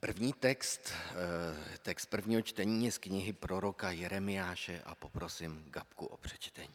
První text prvního čtení je z knihy proroka Jeremiáše a poprosím Gabku o přečtení.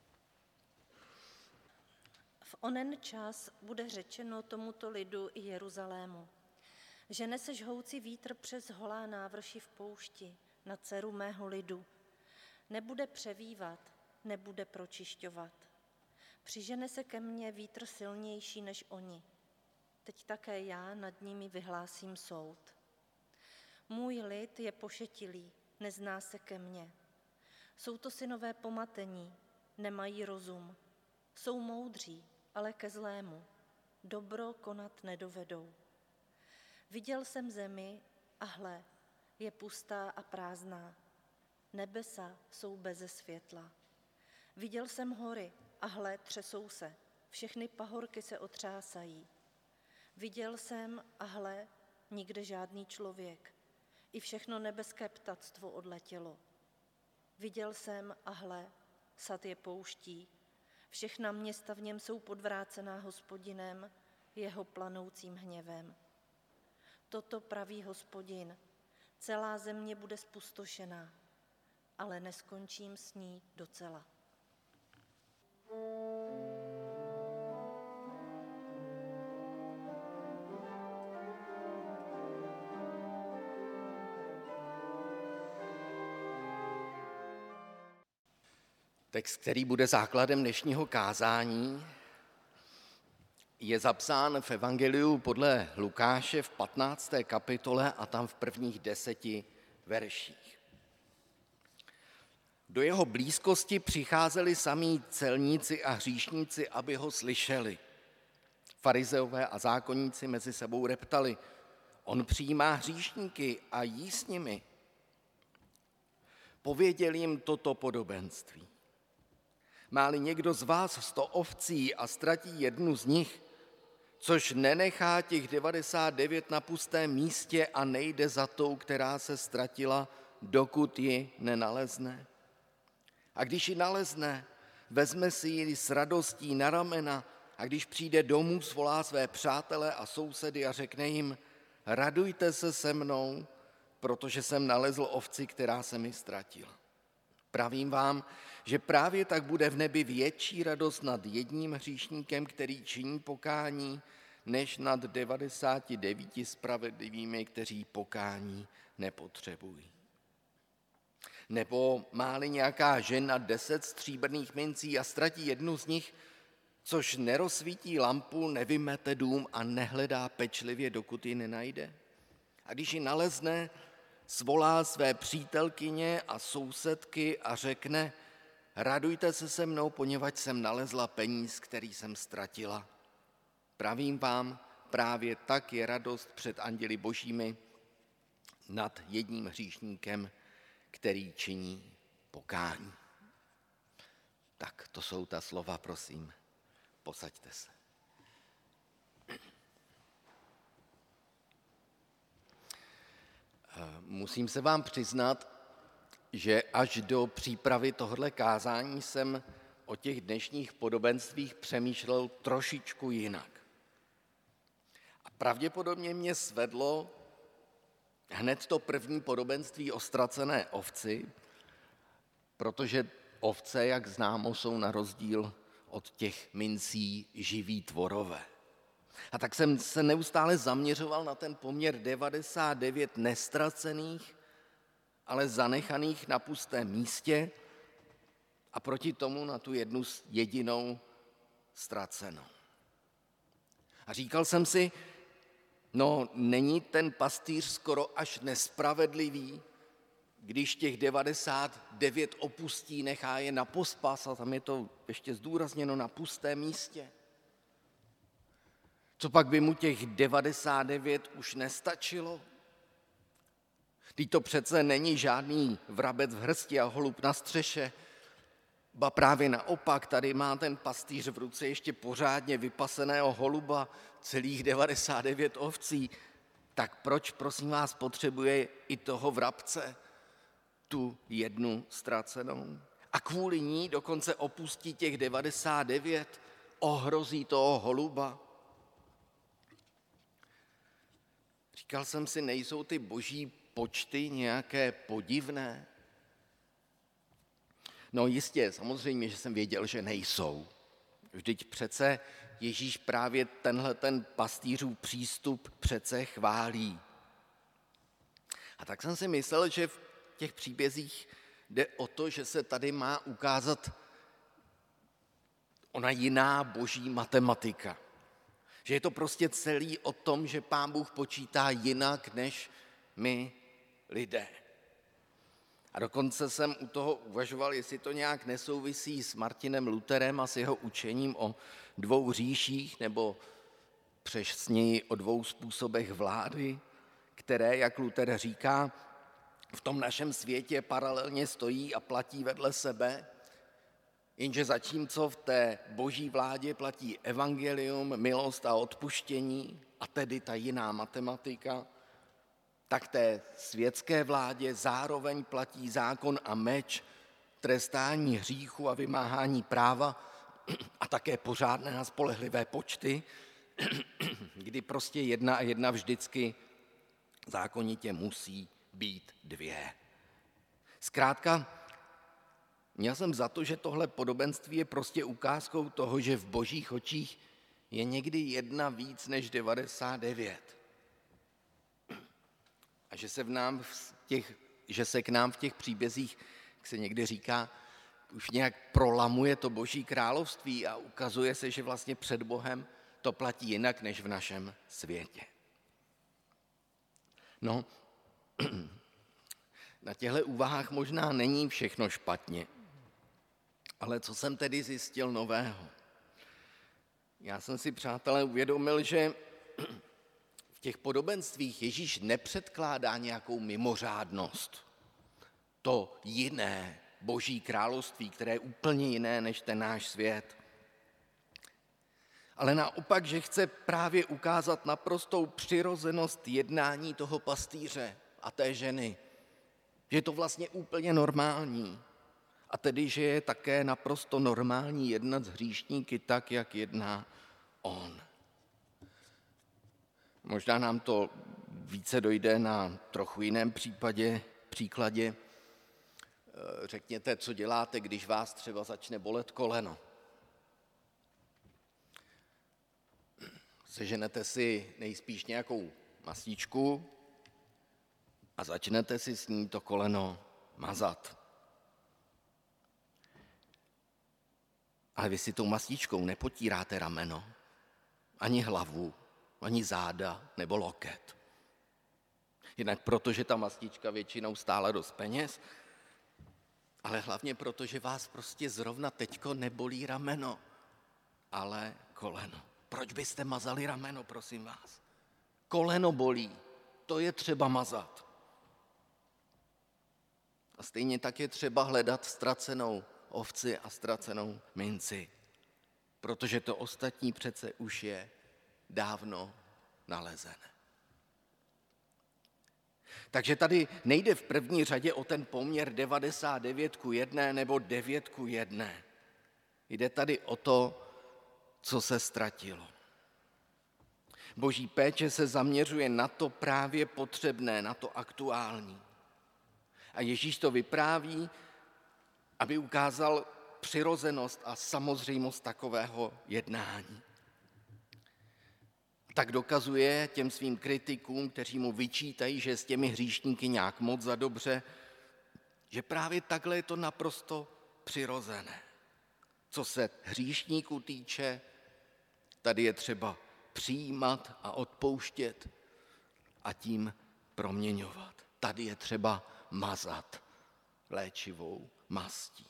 V onen čas bude řečeno tomuto lidu i Jeruzalému. Žene se žhoucí vítr přes holá návrši v poušti na dceru mého lidu. Nebude převývat, nebude pročišťovat. Přižene se ke mně vítr silnější než oni. Teď také já nad nimi vyhlásím soud. Můj lid je pošetilý, nezná se ke mně. Jsou to synové pomatení, nemají rozum. Jsou moudří, ale ke zlému. Dobro konat nedovedou. Viděl jsem zemi a hle, je pustá a prázdná. Nebesa jsou beze světla. Viděl jsem hory a hle, třesou se. Všechny pahorky se otřásají. Viděl jsem a hle, nikde žádný člověk. I všechno nebeské ptactvo odletělo. Viděl jsem a hle, sad je pouští. Všechna města v něm jsou podvrácená Hospodinem, jeho planoucím hněvem. Toto praví Hospodin, celá země bude zpustošená, ale neskončím s ní docela. Text, který bude základem dnešního kázání, je zapsán v Evangeliu podle Lukáše v 15. kapitole a tam v prvních 10 verších. Do jeho blízkosti přicházeli samí celníci a hříšníci, aby ho slyšeli. Farizeové a zákonníci mezi sebou reptali: on přijímá hříšníky a jí s nimi. Pověděl jim toto podobenství. Má-li někdo z vás 100 ovcí a ztratí jednu z nich, což nenechá těch 99 na pustém místě a nejde za tou, která se ztratila, dokud ji nenalezne. A když ji nalezne, vezme si ji s radostí na ramena a když přijde domů, svolá své přátele a sousedy a řekne jim: radujte se se mnou, protože jsem nalezl ovci, která se mi ztratila. Pravím vám, že právě tak bude v nebi větší radost nad jedním hříšníkem, který činí pokání, než nad 99 spravedlivými, kteří pokání nepotřebují. Nebo má-li nějaká žena 10 stříbrných mincí a ztratí jednu z nich, což nerozsvítí lampu, nevymete dům a nehledá pečlivě, dokud ji nenajde? A když ji nalezne, svolá své přítelkyně a sousedky a řekne: radujte se se mnou, poněvadž jsem nalezla peníz, který jsem ztratila. Pravím vám, právě tak je radost před anděli božími nad jedním hříšníkem, který činí pokání. Tak to jsou ta slova, prosím, posaďte se. Musím se vám přiznat, že až do přípravy tohoto kázání jsem o těch dnešních podobenstvích přemýšlel trošičku jinak. A pravděpodobně mě svedlo hned to první podobenství o ztracené ovci, protože ovce, jak známo, jsou na rozdíl od těch mincí živí tvorové. A tak jsem se neustále zaměřoval na ten poměr 99 nestracených, ale zanechaných na pustém místě a proti tomu na tu jednu jedinou ztracenou. A říkal jsem si, no není ten pastýř skoro až nespravedlivý, když těch 99 opustí, nechá je na pospas a tam je to ještě zdůrazněno na pustém místě. Co pak by mu těch 99 už nestačilo? Vždyť to přece není žádný vrabec v hrsti a holub na střeše, ba právě naopak, tady má ten pastýř v ruce ještě pořádně vypaseného holuba, celých 99 ovcí. Tak proč, prosím vás, potřebuje i toho vrabce, tu jednu ztracenou? A kvůli ní dokonce opustí těch 99, ohrozí toho holuba. říkal jsem si, nejsou ty boží počty nějaké podivné? No jistě, samozřejmě, že jsem věděl, že nejsou. Vždyť přece Ježíš právě tenhle ten pastýřův přístup přece chválí. A tak jsem si myslel, že v těch příbězích jde o to, že se tady má ukázat ona jiná boží matematika. Že je to prostě celý o tom, že Pán Bůh počítá jinak než my lidé. A dokonce jsem u toho uvažoval, jestli to nějak nesouvisí s Martinem Lutherem a s jeho učením o 2 říších, nebo přesněji o 2 způsobech vlády, které, jak Luther říká, v tom našem světě paralelně stojí a platí vedle sebe, jenže zatímco v té boží vládě platí evangelium, milost a odpuštění, a tedy ta jiná matematika, tak té světské vládě zároveň platí zákon a meč, trestání hříchu a vymáhání práva a také pořádné a spolehlivé počty, kdy prostě 1 a 1 vždycky zákonitě musí být 2. Zkrátka, měl jsem za to, že tohle podobenství je prostě ukázkou toho, že v božích očích je někdy 1 víc než 99. A že se k nám v těch příbězích, jak se někdy říká, už nějak prolamuje to boží království a ukazuje se, že vlastně před Bohem to platí jinak než v našem světě. No, na těchto úvahách možná není všechno špatně, ale co jsem tedy zjistil nového? Já jsem si, přátelé, uvědomil, že v těch podobenstvích Ježíš nepředkládá nějakou mimořádnost. To jiné boží království, které je úplně jiné než ten náš svět. Ale naopak, že chce právě ukázat naprostou přirozenost jednání toho pastýře a té ženy. Že je to vlastně úplně normální. A tedy, že je také naprosto normální jednat s hříšníky tak, jak jedná on. Možná nám to více dojde na trochu jiném příkladě. Řekněte, co děláte, když vás třeba začne bolet koleno. Seženete si nejspíš nějakou mastičku a začnete si s ní to koleno mazat. Ale vy si tou mastičkou nepotíráte rameno, ani hlavu, ani záda nebo loket. Jednak proto, že ta mastička většinou stála dost peněz, ale hlavně proto, že vás prostě zrovna teďko nebolí rameno, ale koleno. Proč byste mazali rameno, prosím vás? Koleno bolí, to je třeba mazat. A stejně tak je třeba hledat ztracenou ovci a ztracenou minci, protože to ostatní přece už je dávno nalezené. Takže tady nejde v první řadě o ten poměr 99:1 nebo 9:1. Jde tady o to, co se ztratilo. Boží péče se zaměřuje na to právě potřebné, na to aktuální. A Ježíš to vypráví, aby ukázal přirozenost a samozřejmost takového jednání. Tak dokazuje těm svým kritikům, kteří mu vyčítají, že s těmi hříšníky nějak moc za dobře, že právě takhle je to naprosto přirozené. Co se hříšníků týče, tady je třeba přijímat a odpouštět a tím proměňovat. Tady je třeba mazat léčivou mastí.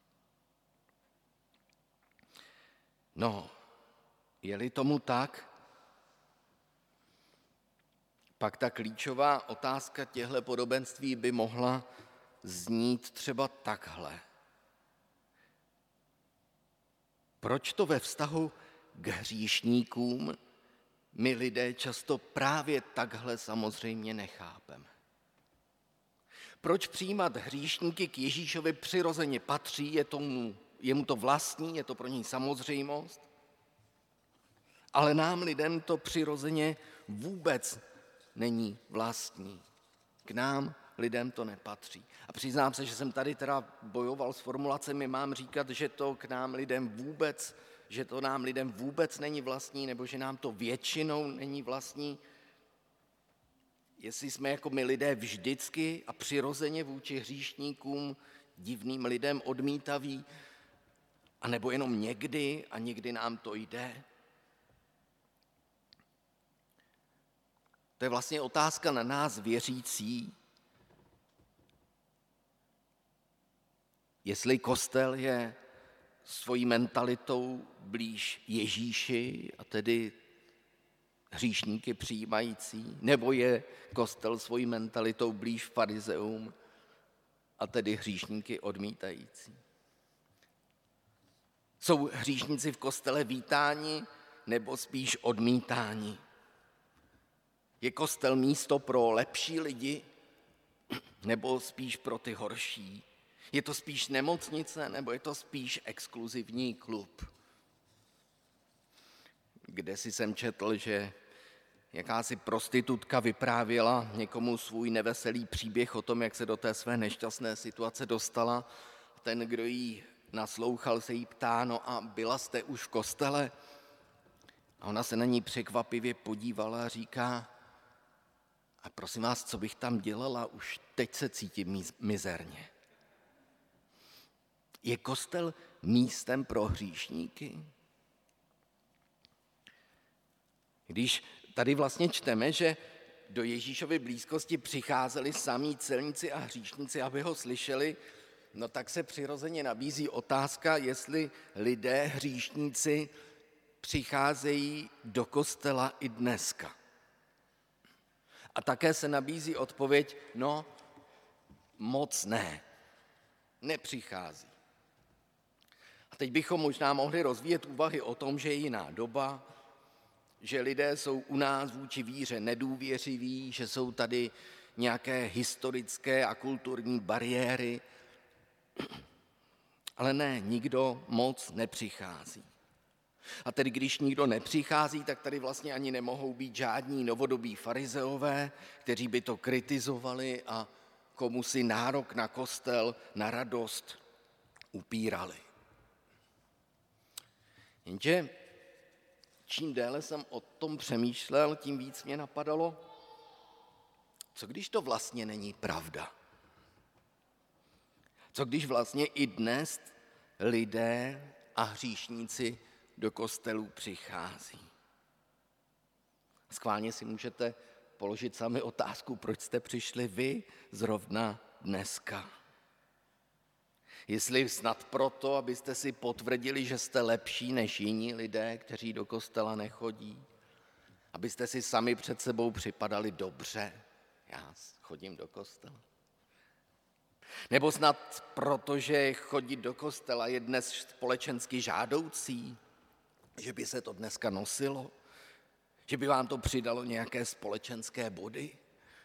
No, je-li tomu tak, pak ta klíčová otázka těchto podobenství by mohla znít třeba takhle. Proč to ve vztahu k hříšníkům my lidé často právě takhle samozřejmě nechápeme? Proč přijímat hříšníky k Ježíšovi přirozeně patří, je mu to vlastní, je to pro něj samozřejmost, ale nám lidem to přirozeně vůbec není vlastní. K nám, lidem, to nepatří. A přiznám se, že jsem tady teda bojoval s formulacemi, mám říkat, že to nám lidem vůbec není vlastní, nebo že nám to většinou není vlastní. Jestli jsme jako my lidé vždycky a přirozeně vůči hříšníkům, divným lidem odmítaví, anebo jenom někdy a někdy nám to jde. To je vlastně otázka na nás věřící, jestli kostel je svojí mentalitou blíž Ježíši, a tedy hříšníky přijímající, nebo je kostel svojí mentalitou blíž farizeům, a tedy hříšníky odmítající. Jsou hříšníci v kostele vítáni, nebo spíš odmítáni? Je kostel místo pro lepší lidi, nebo spíš pro ty horší? Je to spíš nemocnice, nebo je to spíš exkluzivní klub? Kdesi jsem četl, že jakási prostitutka vyprávěla někomu svůj neveselý příběh o tom, jak se do té své nešťastné situace dostala. Ten, kdo jí naslouchal, se jí ptá, no a byla jste už v kostele? A ona se na ní překvapivě podívala a říká, a prosím vás, co bych tam dělala, už teď se cítím mizerně. Je kostel místem pro hříšníky? Když tady vlastně čteme, že do Ježíšovy blízkosti přicházeli samí celníci a hříšníci, aby ho slyšeli, no tak se přirozeně nabízí otázka, jestli lidé, hříšníci, přicházejí do kostela i dneska. A také se nabízí odpověď, no moc ne, nepřichází. A teď bychom možná mohli rozvíjet úvahy o tom, že je jiná doba, že lidé jsou u nás vůči víře nedůvěřiví, že jsou tady nějaké historické a kulturní bariéry, ale ne, nikdo moc nepřichází. A tedy když nikdo nepřichází, tak tady vlastně ani nemohou být žádní novodobí farizeové, kteří by to kritizovali a komu si nárok na kostel, na radost upírali. Jenže čím déle jsem o tom přemýšlel, tím víc mě napadalo, co když to vlastně není pravda? Co když vlastně i dnes lidé a hříšníci do kostelů přichází? Schválně si můžete položit sami otázku, proč jste přišli vy zrovna dneska. Jestli snad proto, abyste si potvrdili, že jste lepší než jiní lidé, kteří do kostela nechodí, abyste si sami před sebou připadali dobře, já chodím do kostela. Nebo snad proto, že chodit do kostela je dnes společensky žádoucí, že by se to dneska nosilo, že by vám to přidalo nějaké společenské body.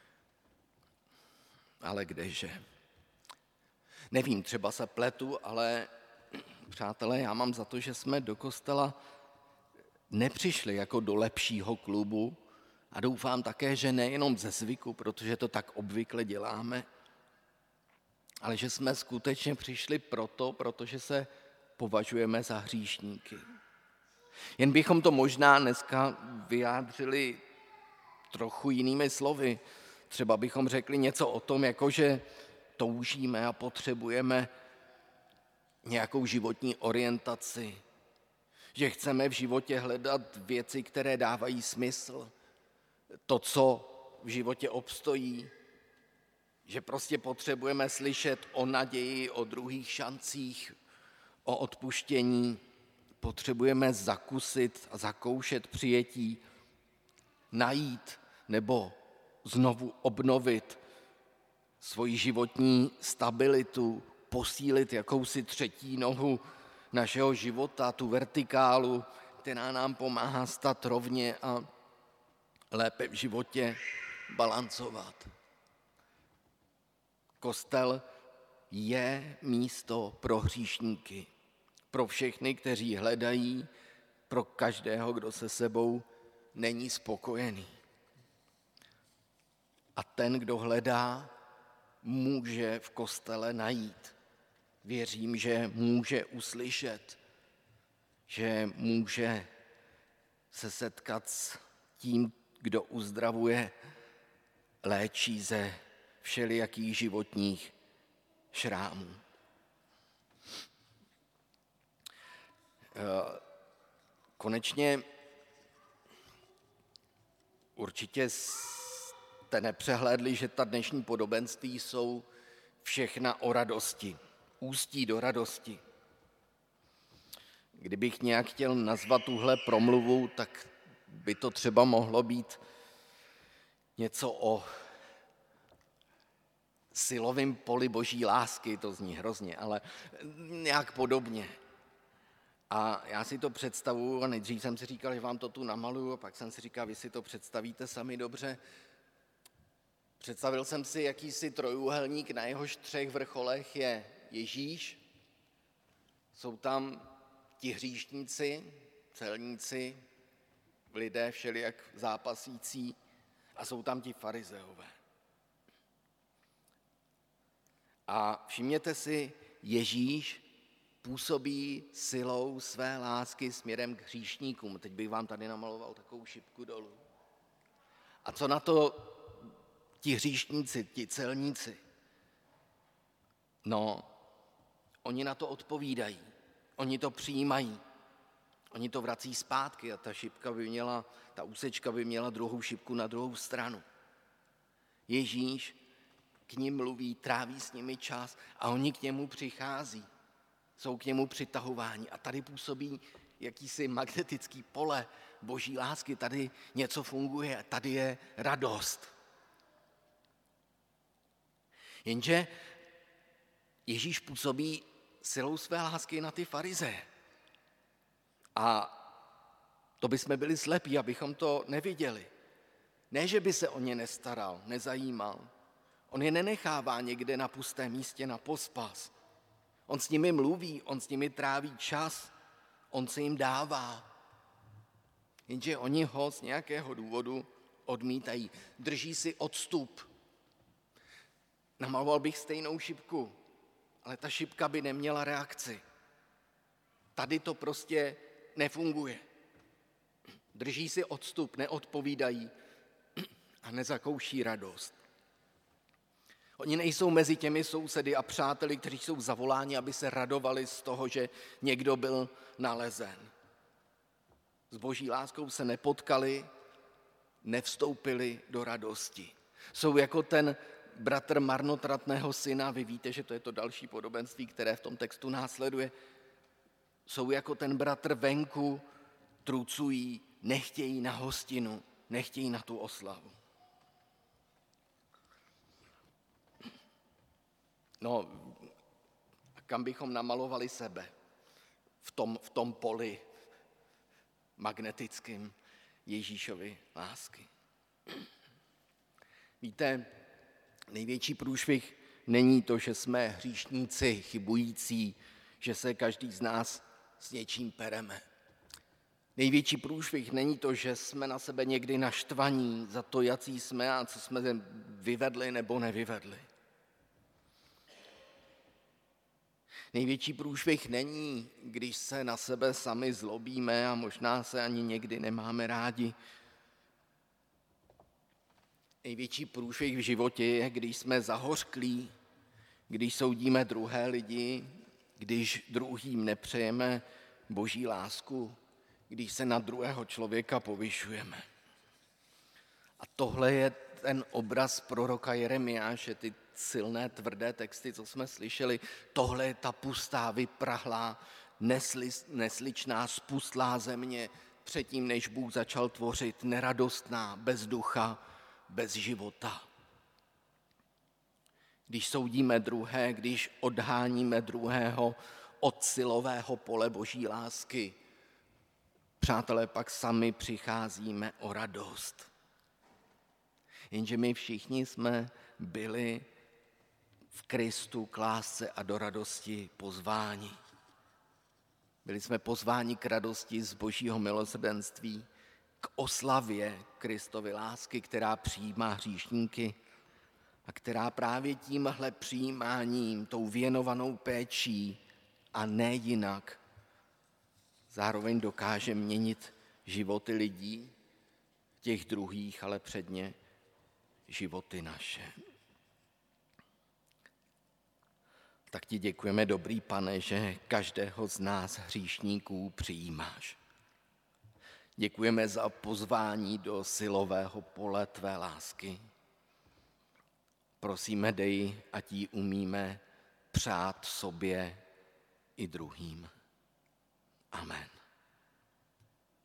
Ale kdeže? Nevím, třeba se pletu, ale přátelé, já mám za to, že jsme do kostela nepřišli jako do lepšího klubu a doufám také, že nejenom ze zvyku, protože to tak obvykle děláme, ale že jsme skutečně přišli protože se považujeme za hříšníky. Jen bychom to možná dneska vyjádřili trochu jinými slovy. Třeba bychom řekli něco o tom, jako že toužíme a potřebujeme nějakou životní orientaci, že chceme v životě hledat věci, které dávají smysl, to, co v životě obstojí, že prostě potřebujeme slyšet o naději, o druhých šancích, o odpuštění, potřebujeme zakusit a zakoušet přijetí, najít nebo znovu obnovit svoji životní stabilitu, posílit jakousi třetí nohu našeho života, tu vertikálu, která nám pomáhá stát rovně a lépe v životě balancovat. Kostel je místo pro hříšníky, pro všechny, kteří hledají, pro každého, kdo se sebou není spokojený. A ten, kdo hledá, může v kostele najít. Věřím, že může uslyšet, že může se setkat s tím, kdo uzdravuje, léčí ze všelijakých životních šrámů. Konečně určitě jste nepřehlédli, že ta dnešní podobenství jsou všechna o radosti, ústí do radosti. Kdybych nějak chtěl nazvat tuhle promluvu, tak by to třeba mohlo být něco o silovém poli boží lásky, to zní hrozně, ale nějak podobně. A já si to představuju a nejdřív jsem si říkal, že vám to tu namaluju, a pak jsem si říkal, vy si to představíte sami dobře. Představil jsem si jakýsi trojúhelník, na jehož 3 vrcholech je Ježíš. Jsou tam ti hříšníci, celníci, lidé všelijak zápasící a jsou tam ti farizeové. A všimněte si, Ježíš působí silou své lásky směrem k hříšníkům. Teď bych vám tady namaloval takovou šipku dolů. A co na to ti hříšníci, ti celníci? No, oni na to odpovídají, oni to přijímají, oni to vrací zpátky a ta úsečka by měla druhou šipku na druhou stranu. Ježíš k nim mluví, tráví s nimi čas a oni k němu přichází. Jsou k němu přitahováni a tady působí jakýsi magnetický pole boží lásky, tady něco funguje, tady je radost. Jenže Ježíš působí silou své lásky na ty farizeje. A to bychom byli slepí, abychom to neviděli. Ne, že by se o ně nestaral, nezajímal. On je nenechává někde na pustém místě na pospas. On s nimi mluví, on s nimi tráví čas, on se jim dává. Jenže oni ho z nějakého důvodu odmítají. Drží si odstup. Namaloval bych stejnou šipku, ale ta šipka by neměla reakci. Tady to prostě nefunguje. Drží si odstup, neodpovídají a nezakouší radost. Oni nejsou mezi těmi sousedy a přáteli, kteří jsou zavoláni, aby se radovali z toho, že někdo byl nalezen. S boží láskou se nepotkali, nevstoupili do radosti. Jsou jako ten bratr marnotratného syna, vy víte, že to je to další podobenství, které v tom textu následuje. Jsou jako ten bratr venku, trucují, nechtějí na hostinu, nechtějí na tu oslavu. No, kam bychom namalovali sebe v tom poli magnetickým Ježíšovy lásky. Víte, největší průšvih není to, že jsme hříšníci, chybující, že se každý z nás s něčím pereme. Největší průšvih není to, že jsme na sebe někdy naštvaní za to, jací jsme a co jsme vyvedli nebo nevyvedli. Největší průšvih není, když se na sebe sami zlobíme a možná se ani někdy nemáme rádi. Největší průšvih v životě je, když jsme zahořklí, když soudíme druhé lidi, když druhým nepřejeme boží lásku, když se na druhého člověka povyšujeme. A tohle je ten obraz proroka Jeremiáše, ty silné, tvrdé texty, co jsme slyšeli. Tohle je ta pustá, vyprahlá, nesličná, spustlá země předtím, než Bůh začal tvořit, neradostná, bez ducha, bez života. Když soudíme druhé, když odháníme druhého od silového pole boží lásky, přátelé, pak sami přicházíme o radost. Jenže my všichni jsme byli v Kristu k lásce a do radosti pozváni. Byli jsme pozváni k radosti z božího milosrdenství, k oslavě Kristovy lásky, která přijímá hříšníky, a která právě tímhle přijímáním, tou věnovanou péčí a ne jinak, zároveň dokáže měnit životy lidí, těch druhých, ale předně životy naše. Tak ti děkujeme, dobrý Pane, že každého z nás hříšníků přijímáš. Děkujeme za pozvání do silového pole tvé lásky. Prosíme, dej, ať ji umíme přát sobě i druhým. Amen.